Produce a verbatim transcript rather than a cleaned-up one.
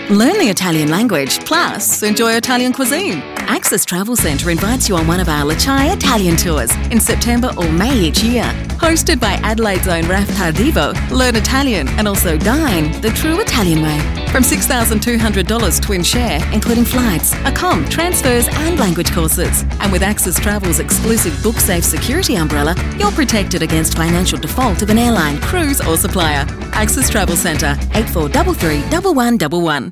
Learn the Italian language, plus enjoy Italian cuisine. Access Travel Centre invites you on one of our Lachai Italian tours in September or May each year. Hosted by Adelaide's own Raf Tardivo, learn Italian and also dine the true Italian way. From six thousand two hundred dollars twin share, including flights, accom, transfers and language courses. And with Access Travel's exclusive BookSafe security umbrella, you're protected against financial default of an airline, cruise or supplier. Access Travel Centre, eight four three three, one one one one.